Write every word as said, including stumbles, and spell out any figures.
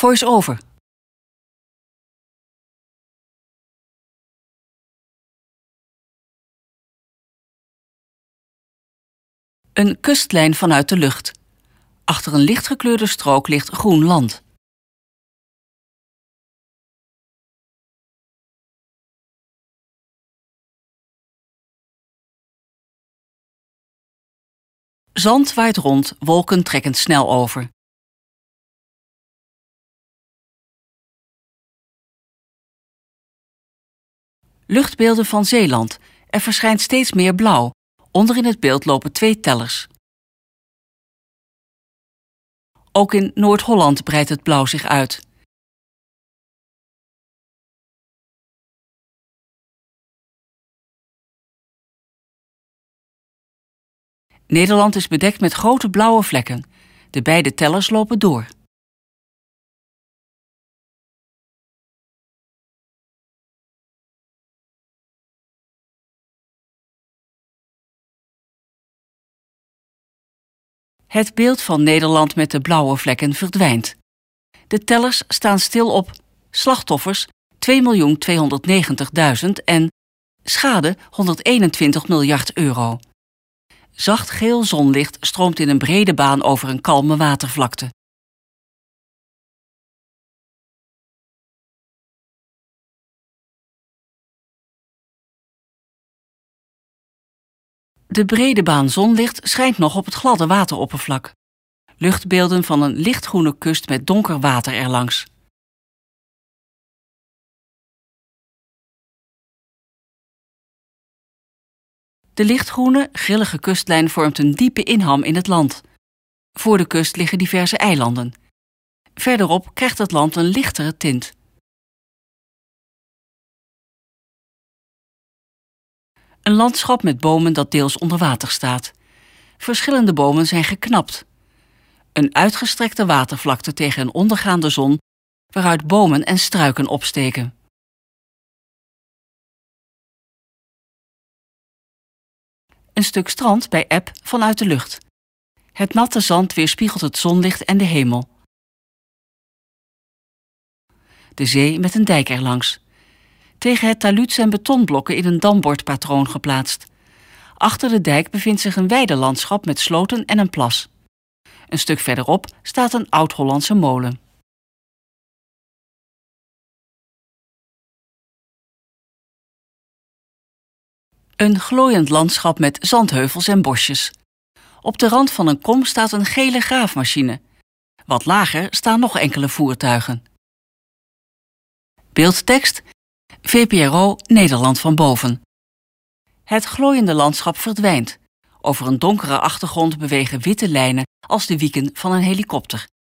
Voice-over. Een kustlijn vanuit de lucht. Achter een lichtgekleurde strook ligt groen land. Zand waait rond, wolken trekken snel over. Luchtbeelden van Zeeland. Er verschijnt steeds meer blauw. Onder in het beeld lopen twee tellers. Ook in Noord-Holland breidt het blauw zich uit. Nederland is bedekt met grote blauwe vlekken. De beide tellers lopen door. Het beeld van Nederland met de blauwe vlekken verdwijnt. De tellers staan stil op slachtoffers twee miljoen tweehonderdnegentigduizend en schade honderdeenentwintig miljard euro. Zacht geel zonlicht stroomt in een brede baan over een kalme watervlakte. De brede baan zonlicht schijnt nog op het gladde wateroppervlak. Luchtbeelden van een lichtgroene kust met donker water erlangs. De lichtgroene, grillige kustlijn vormt een diepe inham in het land. Voor de kust liggen diverse eilanden. Verderop krijgt het land een lichtere tint. Een landschap met bomen dat deels onder water staat. Verschillende bomen zijn geknapt. Een uitgestrekte watervlakte tegen een ondergaande zon, waaruit bomen en struiken opsteken. Een stuk strand bij eb vanuit de lucht. Het natte zand weerspiegelt het zonlicht en de hemel. De zee met een dijk erlangs. Tegen het talud zijn betonblokken in een dambordpatroon geplaatst. Achter de dijk bevindt zich een weidelandschap met sloten en een plas. Een stuk verderop staat een oud-Hollandse molen. Een glooiend landschap met zandheuvels en bosjes. Op de rand van een kom staat een gele graafmachine. Wat lager staan nog enkele voertuigen. Beeldtekst: V P R O Nederland van boven. Het glooiende landschap verdwijnt. Over een donkere achtergrond bewegen witte lijnen als de wieken van een helikopter.